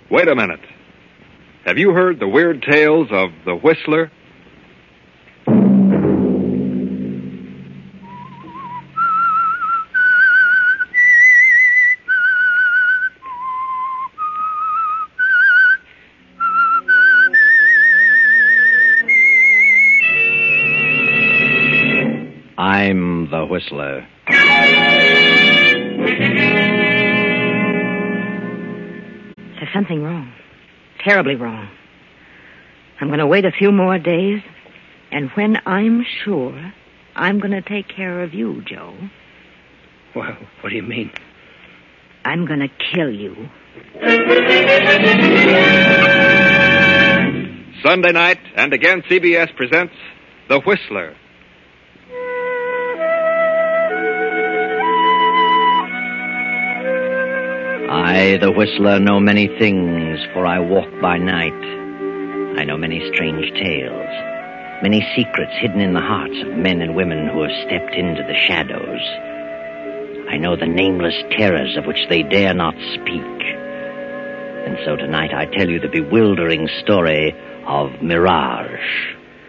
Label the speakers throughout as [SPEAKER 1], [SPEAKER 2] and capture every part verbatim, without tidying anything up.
[SPEAKER 1] Wait a minute. Have you heard the weird tales of the Whistler?
[SPEAKER 2] I'm the Whistler.
[SPEAKER 3] There's something wrong. Terribly wrong. I'm going to wait a few more days, and when I'm sure, I'm going to take care of you, Joe.
[SPEAKER 4] Well, what do you mean?
[SPEAKER 3] I'm going to kill you.
[SPEAKER 1] Sunday night, and again C B S presents The Whistler.
[SPEAKER 2] I, the Whistler, know many things, for I walk by night. I know many strange tales, many secrets hidden in the hearts of men and women who have stepped into the shadows. I know the nameless terrors of which they dare not speak. And so tonight I tell you the bewildering story of Mirage.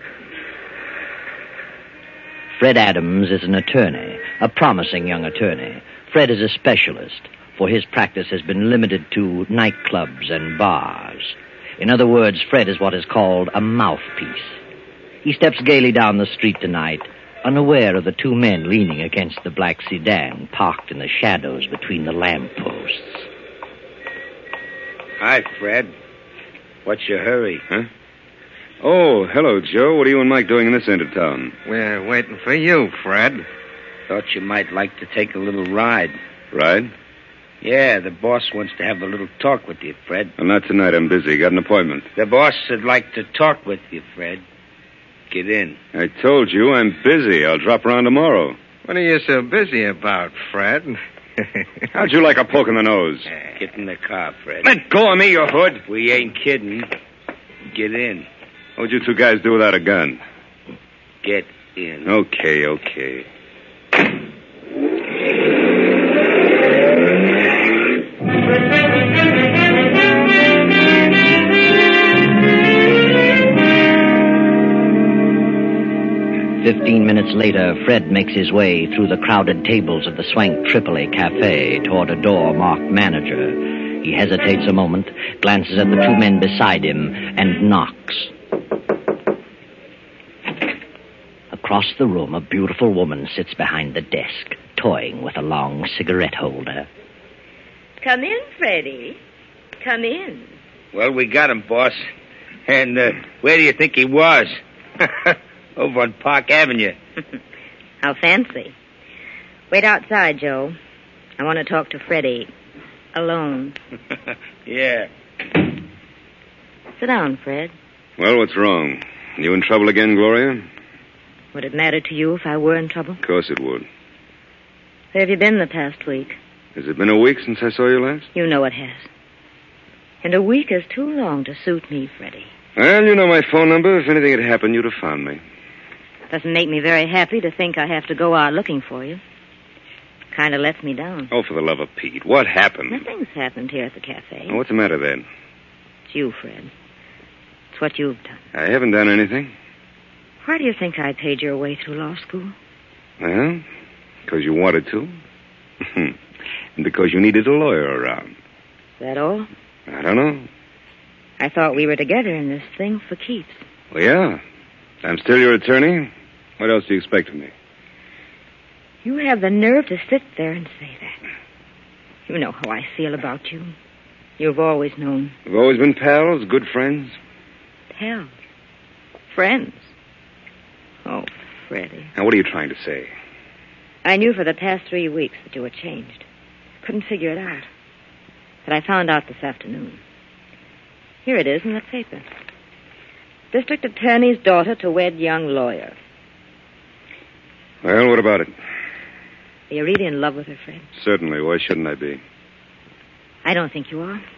[SPEAKER 2] Fred Adams is an attorney, a promising young attorney. Fred is a specialist, for his practice has been limited to nightclubs and bars. In other words, Fred is what is called a mouthpiece. He steps gaily down the street tonight, unaware of the two men leaning against the black sedan parked in the shadows between the lampposts.
[SPEAKER 4] Hi, Fred. What's your hurry?
[SPEAKER 5] Huh? Oh, hello, Joe. What are you and Mike doing in this end of town?
[SPEAKER 6] We're waiting for you, Fred.
[SPEAKER 4] Thought you might like to take a little ride.
[SPEAKER 5] Ride?
[SPEAKER 4] Yeah, the boss wants to have a little talk with you, Fred.
[SPEAKER 5] Well, not tonight. I'm busy. Got an appointment.
[SPEAKER 4] The boss would like to talk with you, Fred. Get in.
[SPEAKER 5] I told you I'm busy. I'll drop around tomorrow.
[SPEAKER 6] What are you so busy about, Fred?
[SPEAKER 5] How'd you like a poke in the nose?
[SPEAKER 4] Get in the car, Fred.
[SPEAKER 5] Let go of me, you hood.
[SPEAKER 4] We ain't kidding. Get in.
[SPEAKER 5] What'd you two guys do without a gun?
[SPEAKER 4] Get in.
[SPEAKER 5] Okay, okay.
[SPEAKER 2] Fifteen minutes later, Fred makes his way through the crowded tables of the Swank Tripoli Cafe toward a door marked manager. He hesitates a moment, glances at the two men beside him, and knocks. Across the room, a beautiful woman sits behind the desk, toying with a long cigarette holder.
[SPEAKER 3] Come in, Freddie. Come in.
[SPEAKER 4] Well, we got him, boss. And uh, where do you think he was? Over on Park Avenue.
[SPEAKER 3] How fancy. Wait outside, Joe. I want to talk to Freddie. Alone.
[SPEAKER 4] Yeah.
[SPEAKER 3] Sit down, Fred.
[SPEAKER 5] Well, what's wrong? You in trouble again, Gloria?
[SPEAKER 3] Would it matter to you if I were in trouble?
[SPEAKER 5] Of course it would.
[SPEAKER 3] Where have you been the past week?
[SPEAKER 5] Has it been a week since I saw you last?
[SPEAKER 3] You know it has. And a week is too long to suit me, Freddie.
[SPEAKER 5] Well, you know my phone number. If anything had happened, you'd have found me.
[SPEAKER 3] Doesn't make me very happy to think I have to go out looking for you. Kind of lets me down.
[SPEAKER 5] Oh, for the love of Pete. What happened?
[SPEAKER 3] Nothing's happened here at the cafe.
[SPEAKER 5] Oh, what's the matter then?
[SPEAKER 3] It's you, Fred. It's what you've done.
[SPEAKER 5] I haven't done anything.
[SPEAKER 3] Why do you think I paid your way through law school?
[SPEAKER 5] Well, because you wanted to. And because you needed a lawyer around.
[SPEAKER 3] Is that all?
[SPEAKER 5] I don't know.
[SPEAKER 3] I thought we were together in this thing for keeps.
[SPEAKER 5] Well, yeah. I'm still your attorney. What else do you expect of me?
[SPEAKER 3] You have the nerve to sit there and say that. You know how I feel about you. You've always known.
[SPEAKER 5] We've always been pals, good friends.
[SPEAKER 3] Pals? Friends? Oh, Freddie.
[SPEAKER 5] Now, what are you trying to say?
[SPEAKER 3] I knew for the past three weeks that you were changed. Couldn't figure it out. But I found out this afternoon. Here it is in the paper. District Attorney's daughter to wed young lawyer.
[SPEAKER 5] Well, what about it?
[SPEAKER 3] Are you really in love with her, Fred?
[SPEAKER 5] Certainly. Why shouldn't I be?
[SPEAKER 3] I don't think you are.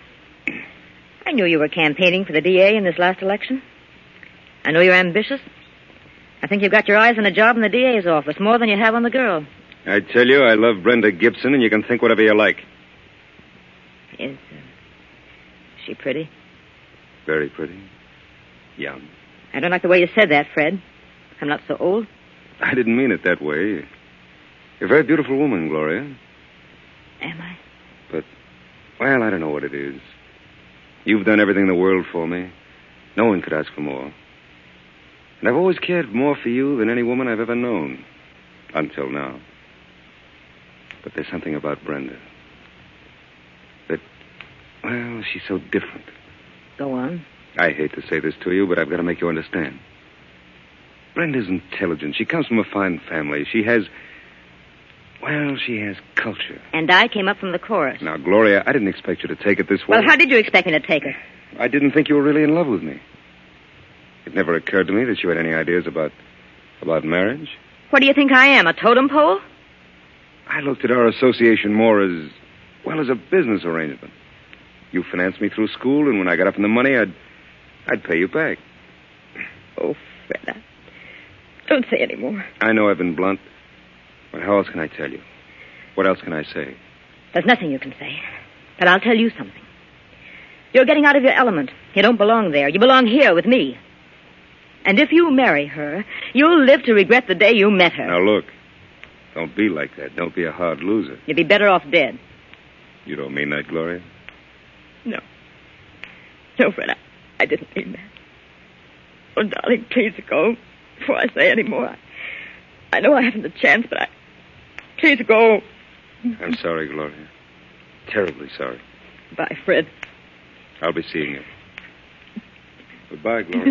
[SPEAKER 3] I knew you were campaigning for the D A in this last election. I know you're ambitious. I think you've got your eyes on a job in the D A's office, more than you have on the girl.
[SPEAKER 5] I tell you, I love Brenda Gibson, and you can think whatever you like.
[SPEAKER 3] Is uh, she pretty?
[SPEAKER 5] Very pretty. Young.
[SPEAKER 3] I don't like the way you said that, Fred. I'm not so old.
[SPEAKER 5] I didn't mean it that way. You're a very beautiful woman, Gloria.
[SPEAKER 3] Am I?
[SPEAKER 5] But, well, I don't know what it is. You've done everything in the world for me. No one could ask for more. And I've always cared more for you than any woman I've ever known. Until now. But there's something about Brenda. That, well, she's so different.
[SPEAKER 3] Go on.
[SPEAKER 5] I hate to say this to you, but I've got to make you understand. Brenda's intelligent. She comes from a fine family. She has... Well, she has culture.
[SPEAKER 3] And I came up from the chorus.
[SPEAKER 5] Now, Gloria, I didn't expect you to take it this way.
[SPEAKER 3] Well, how did you expect me to take it?
[SPEAKER 5] I didn't think you were really in love with me. It never occurred to me that you had any ideas about... about marriage.
[SPEAKER 3] What do you think I am, a totem pole?
[SPEAKER 5] I looked at our association more as... well, as a business arrangement. You financed me through school, and when I got up in the money, I'd... I'd pay you back.
[SPEAKER 3] Oh, Fred, I... don't say any more.
[SPEAKER 5] I know I've been blunt, but how else can I tell you? What else can I say?
[SPEAKER 3] There's nothing you can say, but I'll tell you something. You're getting out of your element. You don't belong there. You belong here with me. And if you marry her, you'll live to regret the day you met her.
[SPEAKER 5] Now, look. Don't be like that. Don't be a hard loser.
[SPEAKER 3] You'd be better off dead.
[SPEAKER 5] You don't mean that, Gloria?
[SPEAKER 3] No. No, Fred, I, I didn't mean that. Oh, darling, please go before I say any more. I, I know I haven't a chance, but I... Please go.
[SPEAKER 5] I'm sorry, Gloria. Terribly sorry.
[SPEAKER 3] Bye, Fred.
[SPEAKER 5] I'll be seeing you. Goodbye, Gloria.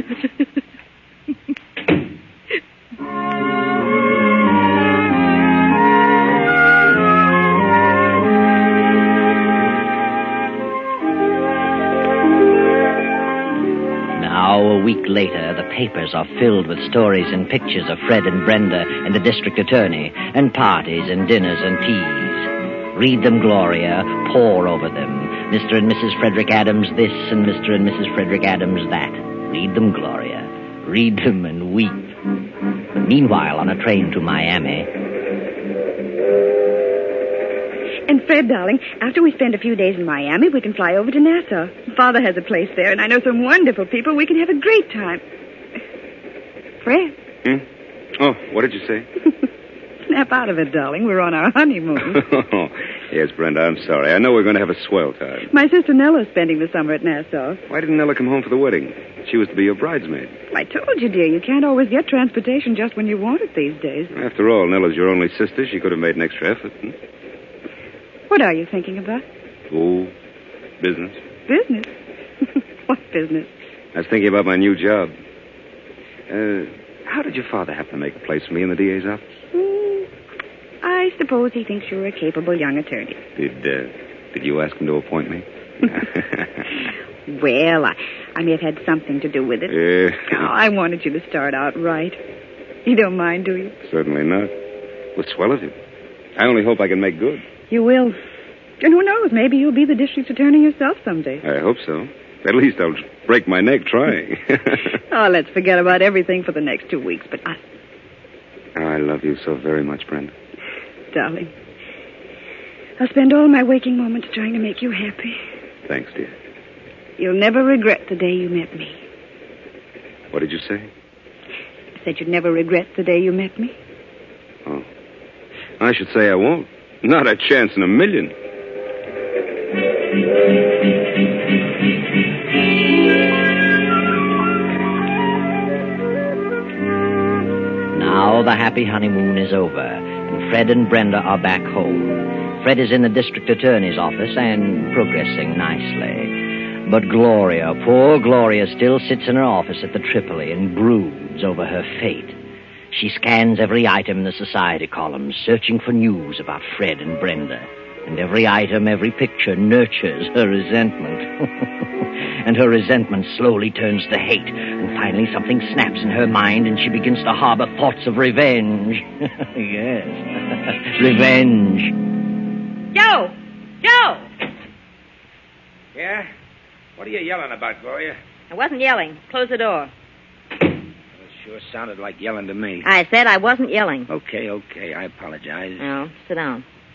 [SPEAKER 2] Now, a week later, the papers are filled with stories and pictures of Fred and Brenda and the district attorney, and parties and dinners and teas. Read them, Gloria. Pore over them. Mister and Missus Frederick Adams this and Mister and Missus Frederick Adams that. Read them, Gloria. Read them and weep. Meanwhile, on a train to Miami...
[SPEAKER 7] And Fred, darling, after we spend a few days in Miami, we can fly over to Nassau. Father has a place there, and I know some wonderful people. We can have a great time. Fred?
[SPEAKER 5] Hmm? Oh, what did you say?
[SPEAKER 7] Snap out of it, darling. We're on our honeymoon.
[SPEAKER 5] Yes, Brenda, I'm sorry. I know we're going to have a swell time.
[SPEAKER 7] My sister Nella's spending the summer at Nassau.
[SPEAKER 5] Why didn't Nella come home for the wedding? She was to be your bridesmaid.
[SPEAKER 7] I told you, dear, you can't always get transportation just when you want it these days.
[SPEAKER 5] After all, Nella's your only sister. She could have made an extra effort. Hmm?
[SPEAKER 7] What are you thinking about?
[SPEAKER 5] Oh, business.
[SPEAKER 7] Business? What business?
[SPEAKER 5] I was thinking about my new job. Uh, how did your father happen to make a place for me in the D A's office?
[SPEAKER 7] Mm, I suppose he thinks you're a capable young attorney.
[SPEAKER 5] Did, uh, did you ask him to appoint me?
[SPEAKER 7] Well, I, I may have had something to do with it.
[SPEAKER 5] Uh,
[SPEAKER 7] Oh, I wanted you to start out right. You don't mind, do you?
[SPEAKER 5] Certainly not. Well, swell of you. I only hope I can make good.
[SPEAKER 7] You will. And who knows, maybe you'll be the district attorney yourself someday.
[SPEAKER 5] I hope so. At least I'll break my neck trying.
[SPEAKER 7] Oh, let's forget about everything for the next two weeks, but I...
[SPEAKER 5] Oh, I love you so very much, Brenda.
[SPEAKER 7] Darling, I'll spend all my waking moments trying to make you happy.
[SPEAKER 5] Thanks, dear.
[SPEAKER 7] You'll never regret the day you met me.
[SPEAKER 5] What did you say?
[SPEAKER 7] I said you'd never regret the day you met me.
[SPEAKER 5] Oh. I should say I won't. Not a chance in a million.
[SPEAKER 2] Now the happy honeymoon is over, and Fred and Brenda are back home. Fred is in the district attorney's office and progressing nicely. But Gloria, poor Gloria, still sits in her office at the Tripoli and broods over her fate. She scans every item in the society columns, searching for news about Fred and Brenda. And every item, every picture nurtures her resentment. And her resentment slowly turns to hate. And finally something snaps in her mind and she begins to harbor thoughts of revenge. Yes, revenge.
[SPEAKER 3] Joe! Joe!
[SPEAKER 4] Yeah? What are you yelling about, Gloria?
[SPEAKER 3] I wasn't yelling. Close the door.
[SPEAKER 4] Sure sounded like yelling to me.
[SPEAKER 3] I said I wasn't yelling.
[SPEAKER 4] Okay, okay. I apologize.
[SPEAKER 3] No, sit down.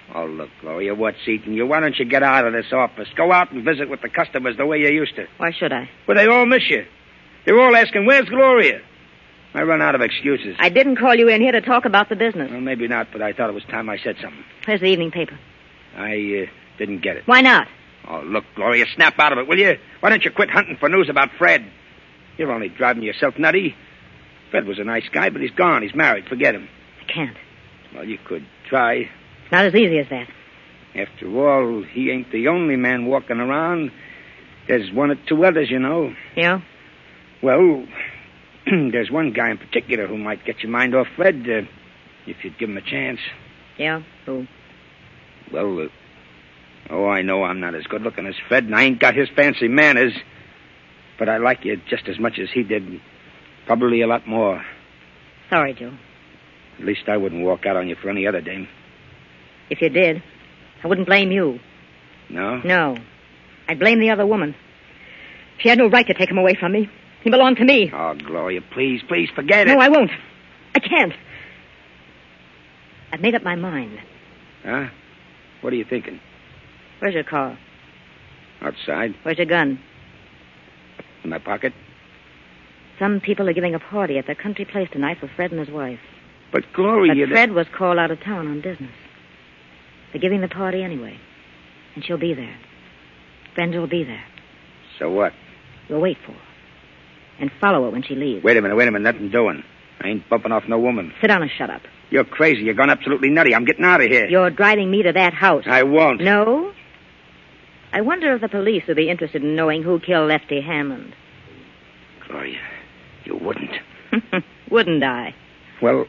[SPEAKER 4] Oh, look, Gloria, what's eating you? Why don't you get out of this office? Go out and visit with the customers the way you used to.
[SPEAKER 3] Why should I?
[SPEAKER 4] Well, they all miss you. They're all asking, where's Gloria? I run out of excuses.
[SPEAKER 3] I didn't call you in here to talk about the business.
[SPEAKER 4] Well, maybe not, but I thought it was time I said something.
[SPEAKER 3] Where's the evening paper?
[SPEAKER 4] I uh, didn't get it.
[SPEAKER 3] Why not?
[SPEAKER 4] Oh, look, Gloria, snap out of it, will you? Why don't you quit hunting for news about Fred? You're only driving yourself nutty. Fred was a nice guy, but he's gone. He's married. Forget him.
[SPEAKER 3] I can't.
[SPEAKER 4] Well, you could try.
[SPEAKER 3] It's not as easy as that.
[SPEAKER 4] After all, he ain't the only man walking around. There's one or two others, you know.
[SPEAKER 3] Yeah?
[SPEAKER 4] Well, there's one guy in particular who might get your mind off Fred, uh, if you'd give him a chance.
[SPEAKER 3] Yeah? Who?
[SPEAKER 4] Well, uh, oh, I know I'm not as good-looking as Fred, and I ain't got his fancy manners. But I like you just as much as he did. Probably a lot more.
[SPEAKER 3] Sorry, Joe.
[SPEAKER 4] At least I wouldn't walk out on you for any other dame.
[SPEAKER 3] If you did, I wouldn't blame you.
[SPEAKER 4] No?
[SPEAKER 3] No. I'd blame the other woman. She had no right to take him away from me. He belonged to me.
[SPEAKER 4] Oh, Gloria, please, please, forget it.
[SPEAKER 3] No, I won't. I can't. I've made up my mind.
[SPEAKER 4] Huh? What are you thinking?
[SPEAKER 3] Where's your car?
[SPEAKER 4] Outside.
[SPEAKER 3] Where's your gun?
[SPEAKER 4] In my pocket.
[SPEAKER 3] Some people are giving a party at their country place tonight for Fred and his wife.
[SPEAKER 4] But, Gloria...
[SPEAKER 3] But Fred was called out of town on business. They're giving the party anyway. And she'll be there. Brenda will be there.
[SPEAKER 4] So what?
[SPEAKER 3] We'll wait for her. And follow her when she leaves.
[SPEAKER 4] Wait a minute, wait a minute. Nothing doing. I ain't bumping off no woman.
[SPEAKER 3] Sit down and shut up.
[SPEAKER 4] You're crazy. You're gone absolutely nutty. I'm getting out of here.
[SPEAKER 3] You're driving me to that house.
[SPEAKER 4] I won't.
[SPEAKER 3] No? I wonder if the police would be interested in knowing who killed Lefty Hammond.
[SPEAKER 4] Gloria, you wouldn't.
[SPEAKER 3] Wouldn't I?
[SPEAKER 4] Well...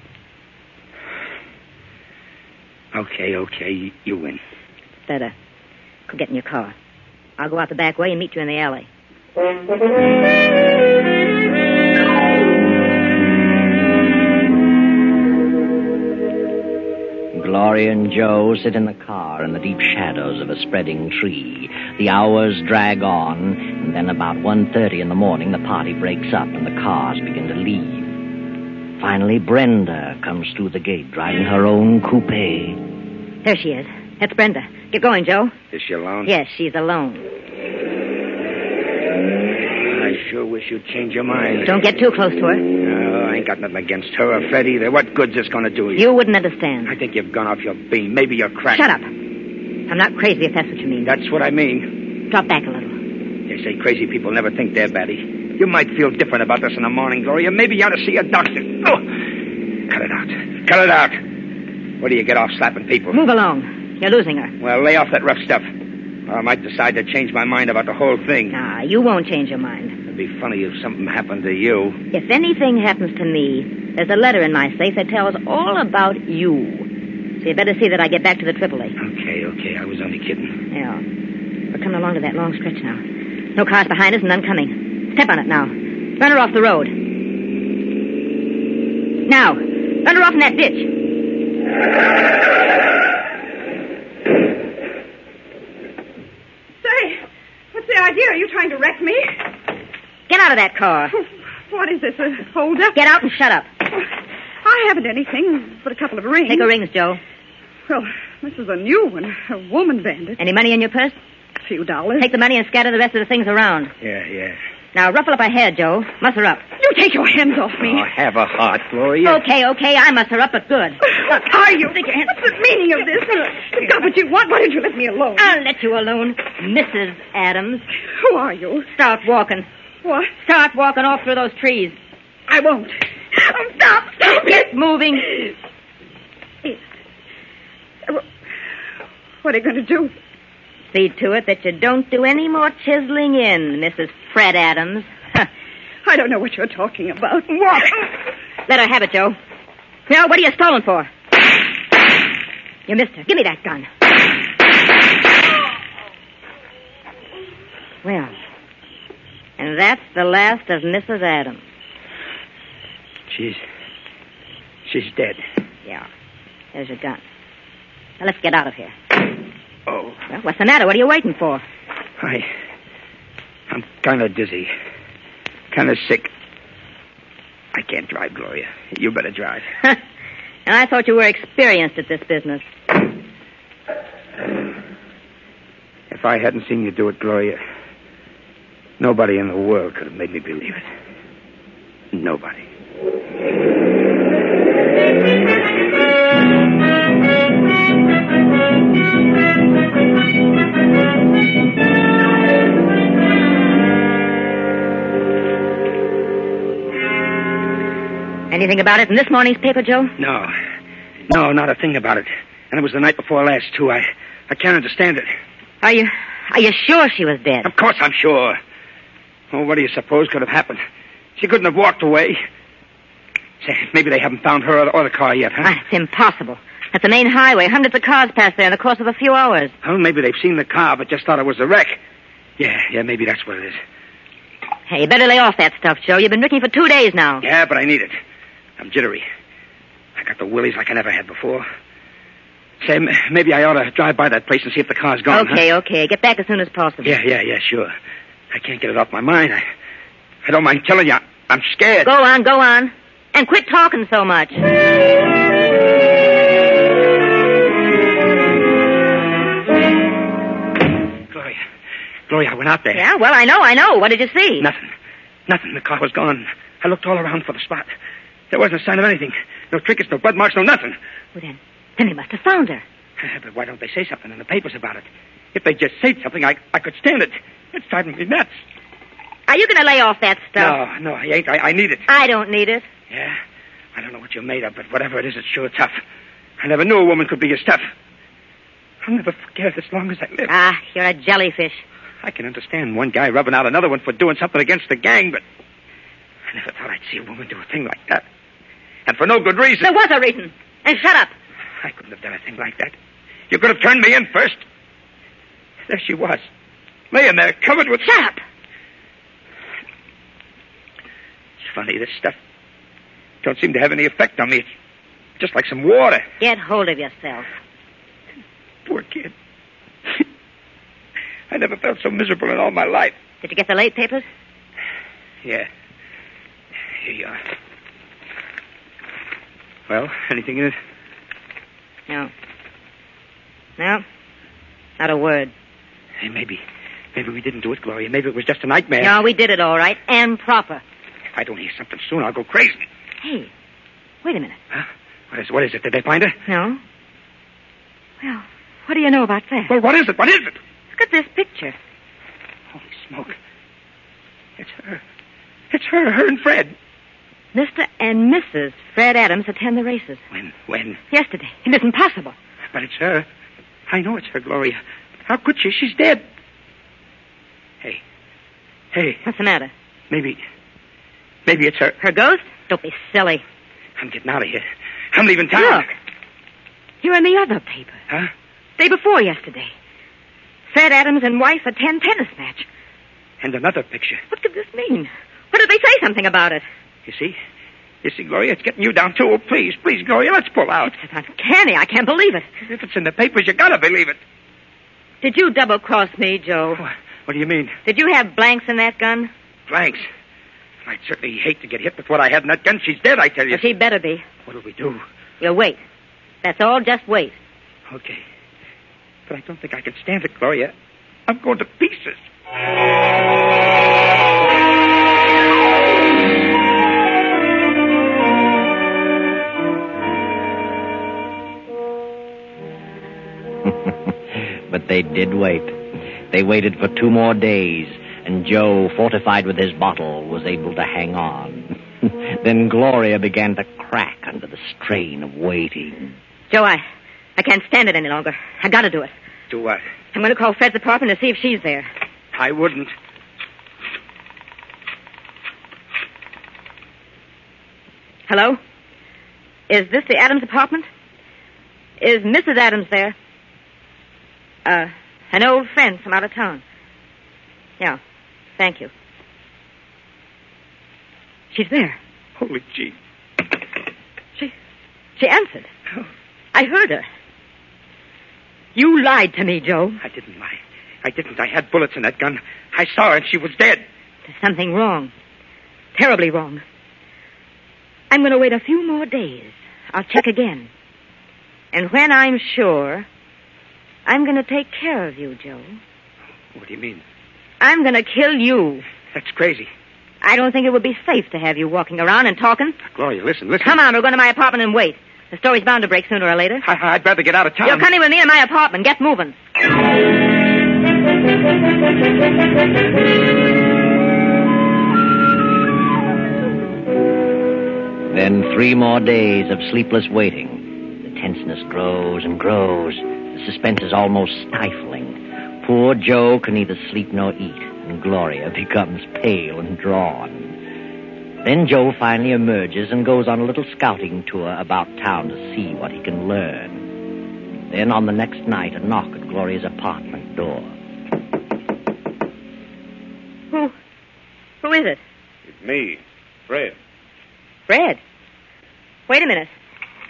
[SPEAKER 4] Okay, okay. You win.
[SPEAKER 3] Better. Go get in your car. I'll go out the back way and meet you in the alley.
[SPEAKER 2] Gloria and Joe sit in the car in the deep shadows of a spreading tree. The hours drag on, and then about one thirty in the morning, the party breaks up and the cars begin to leave. Finally, Brenda comes through the gate, driving her own coupe.
[SPEAKER 3] There she is. That's Brenda. Get going, Joe.
[SPEAKER 4] Is she alone?
[SPEAKER 3] Yes, she's alone.
[SPEAKER 4] I sure wish you'd change your mind.
[SPEAKER 3] Don't get too close to her.
[SPEAKER 4] No, I ain't got nothing against her or Fred either. What good's this going to do you?
[SPEAKER 3] You wouldn't understand.
[SPEAKER 4] I think you've gone off your beam. Maybe you're cracked.
[SPEAKER 3] Shut up. I'm not crazy, if that's what you mean.
[SPEAKER 4] That's what I mean.
[SPEAKER 3] Drop back a little.
[SPEAKER 4] They say crazy people never think they're batty. You might feel different about this in the morning, Gloria. Maybe you ought to see a doctor. Oh! Cut it out. Cut it out. Where do you get off slapping people?
[SPEAKER 3] Move along. You're losing her.
[SPEAKER 4] Well, lay off that rough stuff. Or I might decide to change my mind about the whole thing.
[SPEAKER 3] Nah, you won't change your mind.
[SPEAKER 4] It'd be funny if something happened to you.
[SPEAKER 3] If anything happens to me, there's a letter in my safe that tells all about you. So you better see that I get back to the Tripoli.
[SPEAKER 4] Okay, okay. I was only kidding.
[SPEAKER 3] Yeah. We're coming along to that long stretch now. No cars behind us and none coming. Step on it now. Run her off the road. Now, run her off in that ditch.
[SPEAKER 7] Say, what's the idea? Are you trying to wreck me?
[SPEAKER 3] Get out of that car.
[SPEAKER 7] What is this, a hold-up?
[SPEAKER 3] Get out and shut up.
[SPEAKER 7] I haven't anything but a couple of rings.
[SPEAKER 3] Take her rings, Joe.
[SPEAKER 7] Well, this is a new one, a woman bandit.
[SPEAKER 3] Any money in your purse?
[SPEAKER 7] A few dollars.
[SPEAKER 3] Take the money and scatter the rest of the things around.
[SPEAKER 4] Yeah, yeah.
[SPEAKER 3] Now, ruffle up her hair, Joe. Muss her up.
[SPEAKER 7] You take your hands off me.
[SPEAKER 4] Oh, have a heart, Gloria.
[SPEAKER 3] Okay, okay, I muss her up, but good.
[SPEAKER 7] What are you?
[SPEAKER 3] Stick your hand-
[SPEAKER 7] What's the meaning of this? You've got what you want. Why don't you let me alone?
[SPEAKER 3] I'll let you alone, Missus Adams.
[SPEAKER 7] Who are you?
[SPEAKER 3] Start walking.
[SPEAKER 7] What?
[SPEAKER 3] Start walking off through those trees.
[SPEAKER 7] I won't. Oh, stop! Stop
[SPEAKER 3] Get
[SPEAKER 7] it!
[SPEAKER 3] moving.
[SPEAKER 7] What are you going to do?
[SPEAKER 3] See to it that you don't do any more chiseling in, Missus Fred Adams.
[SPEAKER 7] I don't know what you're talking about.
[SPEAKER 3] Walk. Let her have it, Joe. Now, what are you stolen for? You missed her. Give me that gun. Well, and that's the last of Missus Adams.
[SPEAKER 4] She's... she's dead.
[SPEAKER 3] Yeah. There's your gun. Now, let's get out of here.
[SPEAKER 4] Oh.
[SPEAKER 3] Well, what's the matter? What are you waiting for?
[SPEAKER 4] I... I'm kind of dizzy. Kind of sick. I can't drive, Gloria. You better drive.
[SPEAKER 3] And I thought you were experienced at this business.
[SPEAKER 4] I hadn't seen you do it, Gloria, nobody in the world could have made me believe it. Nobody.
[SPEAKER 3] Anything about it in this morning's paper, Joe?
[SPEAKER 4] No. No, not a thing about it. And it was the night before last, too. I, I can't understand it.
[SPEAKER 3] Are you... Are you sure she was dead?
[SPEAKER 4] Of course I'm sure. Oh, what do you suppose could have happened? She couldn't have walked away. Say, maybe they haven't found her or the, or the car yet, huh?
[SPEAKER 3] Ah, it's impossible. That's the main highway. Hundreds of cars pass there in the course of a few hours.
[SPEAKER 4] Well, maybe they've seen the car, but just thought it was a wreck. Yeah, yeah, maybe that's what it is.
[SPEAKER 3] Hey, you better lay off that stuff, Joe. You've been drinking for two days now.
[SPEAKER 4] Yeah, but I need it. I'm jittery. I got the willies like I never had before. Say, m- maybe I ought to drive by that place and see if the car's gone.
[SPEAKER 3] Okay,
[SPEAKER 4] huh?
[SPEAKER 3] okay. Get back as soon as possible.
[SPEAKER 4] Yeah, yeah, yeah, sure. I can't get it off my mind. I, I don't mind telling you, I'm scared.
[SPEAKER 3] Go on, go on. And quit talking so much.
[SPEAKER 4] Gloria. Gloria, I went out there.
[SPEAKER 3] Yeah, well, I know, I know. What did you see?
[SPEAKER 4] Nothing. Nothing. The car was gone. I looked all around for the spot. There wasn't a sign of anything. No trinkets, no blood marks, no nothing.
[SPEAKER 3] Well, then, then they must have found her.
[SPEAKER 4] But why don't they say something in the papers about it? If they just said something, I, I could stand it. It's driving me nuts.
[SPEAKER 3] Are you going to lay off that stuff?
[SPEAKER 4] No, no, I ain't. I, I need it.
[SPEAKER 3] I don't need it.
[SPEAKER 4] Yeah? I don't know what you're made of, but whatever it is, it's sure tough. I never knew a woman could be as tough. I'll never forget it as long as I live.
[SPEAKER 3] Ah, you're a jellyfish.
[SPEAKER 4] I can understand one guy rubbing out another one for doing something against the gang, but I never thought I'd see a woman do a thing like that. And for no good reason.
[SPEAKER 3] There was a reason. And shut up.
[SPEAKER 4] I couldn't have done a thing like that. You could have turned me in first. There she was, laying there, covered with...
[SPEAKER 3] Shut up.
[SPEAKER 4] It's funny, this stuff don't seem to have any effect on me. It's just like some water.
[SPEAKER 3] Get hold of yourself.
[SPEAKER 4] Poor kid. I never felt so miserable in all my life.
[SPEAKER 3] Did you get the late papers?
[SPEAKER 4] Yeah. Here you are. Well, anything in it?
[SPEAKER 3] No. No. Not a word.
[SPEAKER 4] Hey, maybe. Maybe we didn't do it, Gloria. Maybe it was just a nightmare.
[SPEAKER 3] No, we did it all right. And proper.
[SPEAKER 4] If I don't hear something soon, I'll go crazy.
[SPEAKER 3] Hey, wait a minute.
[SPEAKER 4] Huh? What is, what is it? Did they find her?
[SPEAKER 3] No. Well, what do you know about that?
[SPEAKER 4] Well, what is it? What is it?
[SPEAKER 3] Look at this picture.
[SPEAKER 4] Holy smoke. It's her. It's her, her and Fred.
[SPEAKER 3] Mister and Missus Fred Adams attend the races.
[SPEAKER 4] When? When?
[SPEAKER 3] Yesterday. It isn't possible.
[SPEAKER 4] But it's her. I know it's her, Gloria. How could she? She's dead. Hey. Hey.
[SPEAKER 3] What's the matter?
[SPEAKER 4] Maybe. Maybe it's her.
[SPEAKER 3] Her ghost? Don't be silly.
[SPEAKER 4] I'm getting out of here. I'm leaving town.
[SPEAKER 3] Look. You're in the other paper.
[SPEAKER 4] Huh?
[SPEAKER 3] Day before yesterday. Fred Adams and wife attend tennis match.
[SPEAKER 4] And another picture.
[SPEAKER 3] What could this mean? What did they say something about it?
[SPEAKER 4] You see? You see, Gloria, it's getting you down, too. Oh, please, please, Gloria, let's pull out.
[SPEAKER 3] It's uncanny. I can't believe it.
[SPEAKER 4] If it's in the papers, you gotta believe it.
[SPEAKER 3] Did you double-cross me, Joe?
[SPEAKER 4] What, what do you mean?
[SPEAKER 3] Did you have blanks in that gun?
[SPEAKER 4] Blanks? I'd certainly hate to get hit with what I had in that gun. She's dead, I tell you.
[SPEAKER 3] Well, she better be.
[SPEAKER 4] What'll we do?
[SPEAKER 3] We'll wait. That's all. Just wait.
[SPEAKER 4] Okay. But I don't think I can stand it, Gloria. I'm going to pieces.
[SPEAKER 2] But they did wait. They waited for two more days, and Joe, fortified with his bottle, was able to hang on. Then Gloria began to crack under the strain of waiting.
[SPEAKER 3] Joe, I, I can't stand it any longer. I gotta do it.
[SPEAKER 4] Do what?
[SPEAKER 3] I'm going to call Fred's apartment to see if she's there.
[SPEAKER 4] I wouldn't.
[SPEAKER 3] Hello? Is this the Adams apartment? Is Missus Adams there? Uh, an old friend from out of town. Yeah, thank you. She's there.
[SPEAKER 4] Holy gee.
[SPEAKER 3] She, she answered.
[SPEAKER 4] Oh.
[SPEAKER 3] I heard her. You lied to me, Joe.
[SPEAKER 4] I didn't lie. I didn't. I had bullets in that gun. I saw her and she was dead.
[SPEAKER 3] There's something wrong. Terribly wrong. I'm going to wait a few more days. I'll check again. And when I'm sure, I'm going to take care of you, Joe.
[SPEAKER 4] What do you mean?
[SPEAKER 3] I'm going to kill you.
[SPEAKER 4] That's crazy.
[SPEAKER 3] I don't think it would be safe to have you walking around and talking.
[SPEAKER 4] Gloria, listen, listen.
[SPEAKER 3] Come on, we're going to my apartment and wait. The story's bound to break sooner or later.
[SPEAKER 4] I, I'd rather get out of town.
[SPEAKER 3] You're coming with me to my apartment. Get moving.
[SPEAKER 2] Then three more days of sleepless waiting. The tenseness grows and grows. The suspense is almost stifling. Poor Joe can neither sleep nor eat, and Gloria becomes pale and drawn. Then Joe finally emerges and goes on a little scouting tour about town to see what he can learn. Then on the next night, a knock at Gloria's apartment door.
[SPEAKER 3] Who? Who is it?
[SPEAKER 5] It's me, Fred.
[SPEAKER 3] Fred. Wait a minute.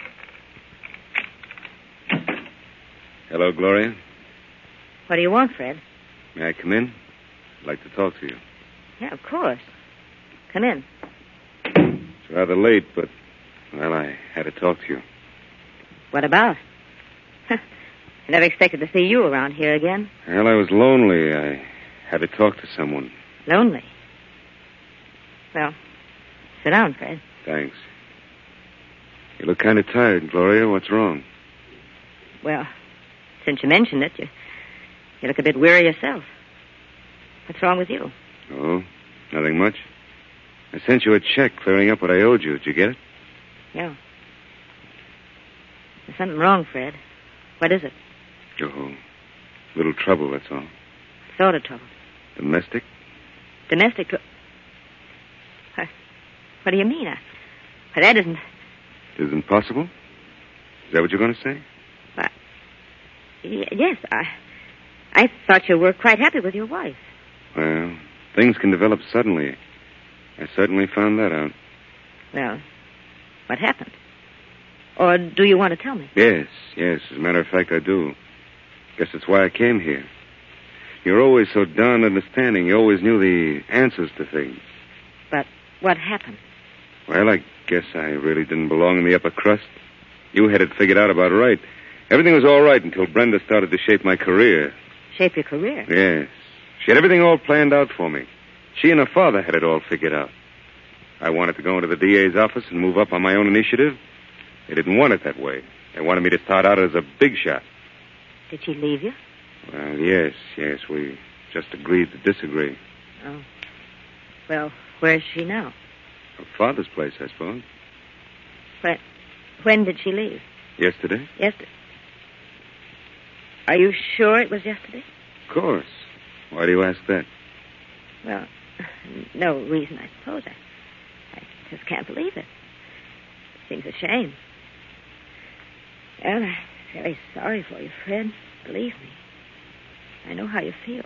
[SPEAKER 5] Hello, Gloria.
[SPEAKER 3] What do you want, Fred?
[SPEAKER 5] May I come in? I'd like to talk to you.
[SPEAKER 3] Yeah, of course. Come in.
[SPEAKER 5] It's rather late, but, well, I had to talk to you.
[SPEAKER 3] What about? I never expected to see you around here again.
[SPEAKER 5] Well, I was lonely. I had to talk to someone.
[SPEAKER 3] Lonely? Well, sit down, Fred.
[SPEAKER 5] Thanks. You look kind of tired, Gloria. What's wrong?
[SPEAKER 3] Well, since you mentioned it, you, you look a bit weary yourself. What's wrong with you?
[SPEAKER 5] Oh, nothing much. I sent you a check clearing up what I owed you. Did you get it?
[SPEAKER 3] Yeah. There's something wrong, Fred. What is it?
[SPEAKER 5] Oh, little trouble, that's all.
[SPEAKER 3] What sort of trouble?
[SPEAKER 5] Domestic?
[SPEAKER 3] Domestic trouble? What do you mean? I, that isn't...
[SPEAKER 5] Isn't possible? Is that what you're going to say?
[SPEAKER 3] Well, y- yes, I... I thought you were quite happy with your wife.
[SPEAKER 5] Well, things can develop suddenly. I certainly found that out.
[SPEAKER 3] Well, what happened? Or do you want to tell me?
[SPEAKER 5] Yes, yes. As a matter of fact, I do. Guess that's why I came here. You're always so darn understanding. You always knew the answers to things.
[SPEAKER 3] But what happened?
[SPEAKER 5] Well, I guess I really didn't belong in the upper crust. You had it figured out about right. Everything was all right until Brenda started to shape my career.
[SPEAKER 3] Shape your career?
[SPEAKER 5] Yes. She had everything all planned out for me. She and her father had it all figured out. I wanted to go into the D A's office and move up on my own initiative. They didn't want it that way. They wanted me to start out as a big shot.
[SPEAKER 3] Did she leave you?
[SPEAKER 5] Well, yes, yes. We just agreed to disagree.
[SPEAKER 3] Oh. Well, where's she now?
[SPEAKER 5] Her father's place, I suppose.
[SPEAKER 3] When, when did she leave?
[SPEAKER 5] Yesterday?
[SPEAKER 3] Yesterday. Are you sure it was yesterday?
[SPEAKER 5] Of course. Why do you ask that?
[SPEAKER 3] Well, no reason, I suppose. I, I just can't believe it. It seems a shame. Well, I'm very sorry for you, Fred. Believe me. I know how you feel.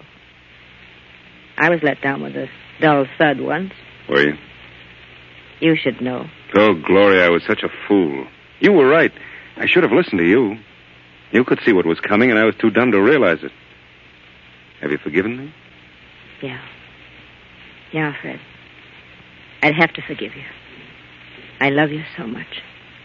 [SPEAKER 3] I was let down with a dull thud once.
[SPEAKER 5] Were you?
[SPEAKER 3] You should know.
[SPEAKER 5] Oh, Gloria, I was such a fool. You were right. I should have listened to you. You could see what was coming, and I was too dumb to realize it. Have you forgiven me?
[SPEAKER 3] Yeah. Yeah, Fred. I'd have to forgive you. I love you so much.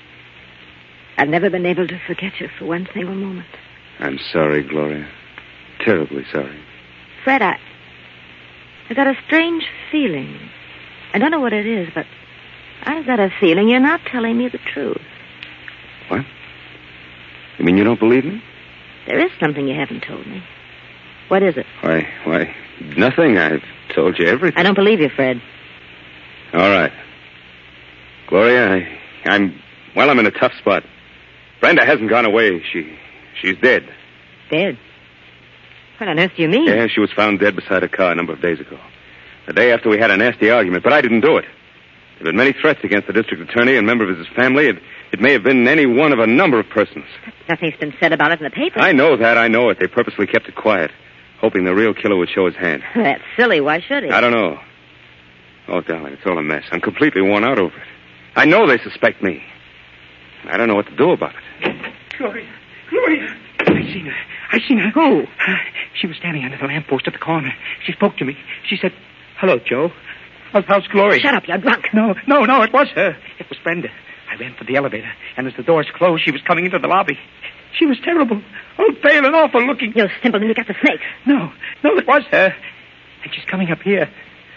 [SPEAKER 3] I've never been able to forget you for one single moment.
[SPEAKER 5] I'm sorry, Gloria. Terribly sorry.
[SPEAKER 3] Fred, I... I got a strange feeling. I don't know what it is, but I've got a feeling you're not telling me the truth.
[SPEAKER 5] What? You mean you don't believe me?
[SPEAKER 3] There is something you haven't told me. What is it?
[SPEAKER 5] Why, why, nothing. I've told you everything.
[SPEAKER 3] I don't believe you, Fred.
[SPEAKER 5] All right. Gloria, I, I'm, well, I'm in a tough spot. Brenda hasn't gone away. She, she's dead.
[SPEAKER 3] Dead? What on earth do you mean?
[SPEAKER 5] Yeah, she was found dead beside a car a number of days ago. The day after we had a nasty argument, but I didn't do it. There have been many threats against the district attorney and a member of his family. It, it may have been any one of a number of persons.
[SPEAKER 3] Nothing's been said about it in the paper.
[SPEAKER 5] I know that, I know it. They purposely kept it quiet, hoping the real killer would show his hand.
[SPEAKER 3] That's silly. Why should he?
[SPEAKER 5] I don't know. Oh, darling, it's all a mess. I'm completely worn out over it. I know they suspect me. I don't know what to do about it.
[SPEAKER 4] Gloria, Gloria. I seen her. I seen her.
[SPEAKER 3] Who?
[SPEAKER 4] Uh, she was standing under the lamppost at the corner. She spoke to me. She said, "Hello, Joe. How's, how's Gloria?"
[SPEAKER 3] Shut up, you're drunk.
[SPEAKER 4] No, no, no, it was her. It was Brenda. I ran for the elevator, and as the doors closed, she was coming into the lobby. She was terrible, all pale and awful looking.
[SPEAKER 3] You simpleton, you got the snakes.
[SPEAKER 4] No, no, it was her. And she's coming up here.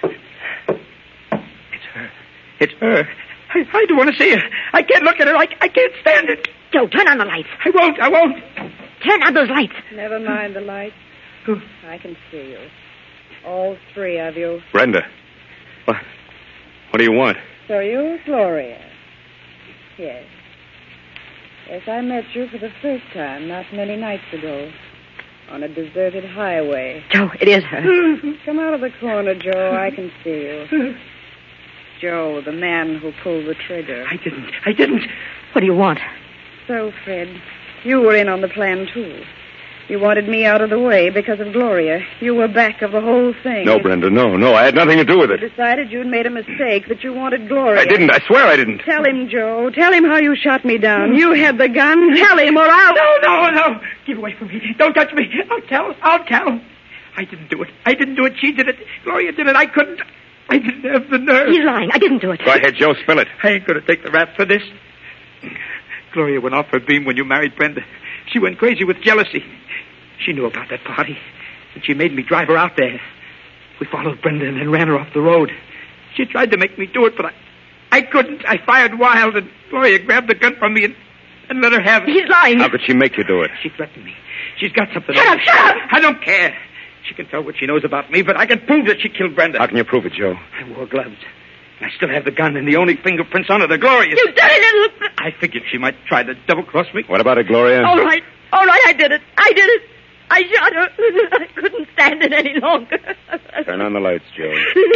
[SPEAKER 4] It's her. It's her. I, I don't want to see her. I can't look at her. I, I can't stand it.
[SPEAKER 3] Joe, turn on the lights.
[SPEAKER 4] I won't. I won't.
[SPEAKER 3] Turn on those lights.
[SPEAKER 7] Never mind the lights. I can see you. All three of you.
[SPEAKER 5] Brenda. What? What do you want?
[SPEAKER 7] So you're Gloria. Yes. Yes, I met you for the first time not many nights ago. On a deserted highway.
[SPEAKER 3] Joe, it is her.
[SPEAKER 7] Come out of the corner, Joe. I can see you. Joe, the man who pulled the trigger.
[SPEAKER 4] I didn't. I didn't.
[SPEAKER 3] What do you want?
[SPEAKER 7] So, Fred, you were in on the plan, too. You wanted me out of the way because of Gloria. You were back of the whole thing.
[SPEAKER 5] No, Brenda, no, no. I had nothing to do with it.
[SPEAKER 7] You decided you'd made a mistake, that you wanted Gloria.
[SPEAKER 5] I didn't. I swear I didn't.
[SPEAKER 7] Tell him, Joe. Tell him how you shot me down. You had the gun. Tell him or I'll...
[SPEAKER 4] No, no, no. Keep away from me. Don't touch me. I'll tell. I'll tell. I didn't do it. I didn't do it. She did it. Gloria did it. I couldn't. I didn't have the nerve.
[SPEAKER 3] He's lying. I didn't do it.
[SPEAKER 5] Go ahead, Joe. Spill it.
[SPEAKER 4] I ain't going to take the rap for this. Gloria went off her beam when you married Brenda. She went crazy with jealousy. She knew about that party, and she made me drive her out there. We followed Brenda and then ran her off the road. She tried to make me do it, but I, I couldn't. I fired wild, and Gloria grabbed the gun from me and, and let her have it.
[SPEAKER 3] He's lying.
[SPEAKER 5] How could she make you do it?
[SPEAKER 4] She threatened me. She's got something.
[SPEAKER 3] Shut
[SPEAKER 4] on
[SPEAKER 3] up, shut up!
[SPEAKER 4] I don't care. She can tell what she knows about me, but I can prove that she killed Brenda.
[SPEAKER 5] How can you prove it, Joe?
[SPEAKER 4] I wore gloves. And I still have the gun, and the only fingerprints on it are Gloria's.
[SPEAKER 3] You did it!
[SPEAKER 4] I figured she might try to double-cross me.
[SPEAKER 5] What about it, Gloria?
[SPEAKER 3] All right. All right, I did it. I did it. I shot her. I couldn't stand it any longer.
[SPEAKER 5] Turn on the lights, Joe.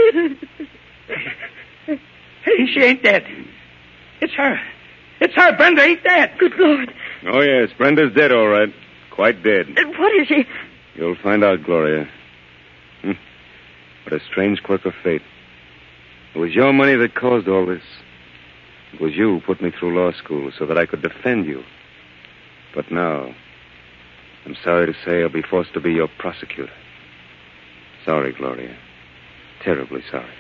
[SPEAKER 4] Hey, she ain't dead. It's her. It's her. Brenda ain't dead.
[SPEAKER 3] Good Lord.
[SPEAKER 5] Oh, yes. Brenda's dead, all right. Quite dead.
[SPEAKER 3] And what is she?
[SPEAKER 5] You'll find out, Gloria. Hmm. What a strange quirk of fate. It was your money that caused all this. It was you who put me through law school so that I could defend you. But now, I'm sorry to say I'll be forced to be your prosecutor. Sorry, Gloria. Terribly sorry.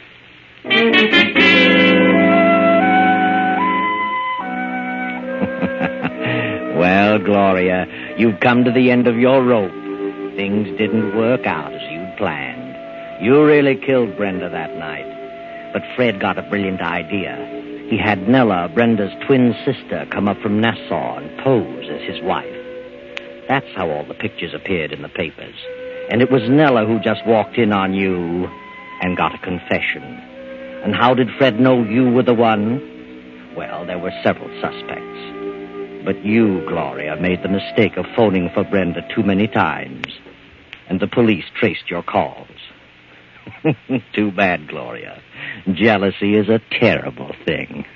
[SPEAKER 2] Well, Gloria, you've come to the end of your rope. Things didn't work out as you'd planned. You really killed Brenda that night. But Fred got a brilliant idea. He had Nella, Brenda's twin sister, come up from Nassau and pose as his wife. That's how all the pictures appeared in the papers. And it was Nella who just walked in on you and got a confession. And how did Fred know you were the one? Well, there were several suspects. But you, Gloria, made the mistake of phoning for Brenda too many times. And the police traced your calls. Too bad, Gloria. Jealousy is a terrible thing.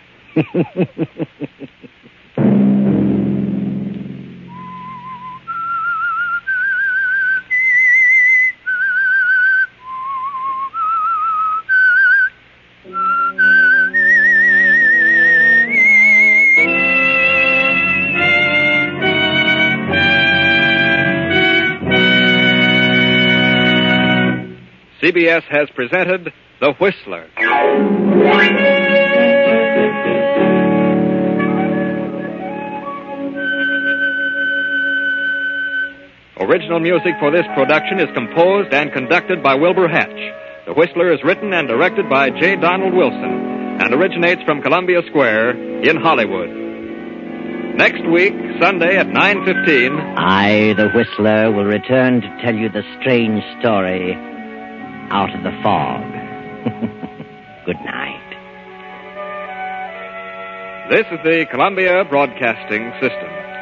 [SPEAKER 1] C B S has presented The Whistler. Original music for this production is composed and conducted by Wilbur Hatch. The Whistler is written and directed by J. Donald Wilson and originates from Columbia Square in Hollywood. Next week, Sunday at nine fifteen...
[SPEAKER 2] I, the Whistler, will return to tell you the strange story out of the fog. Good night.
[SPEAKER 1] This is the Columbia Broadcasting System.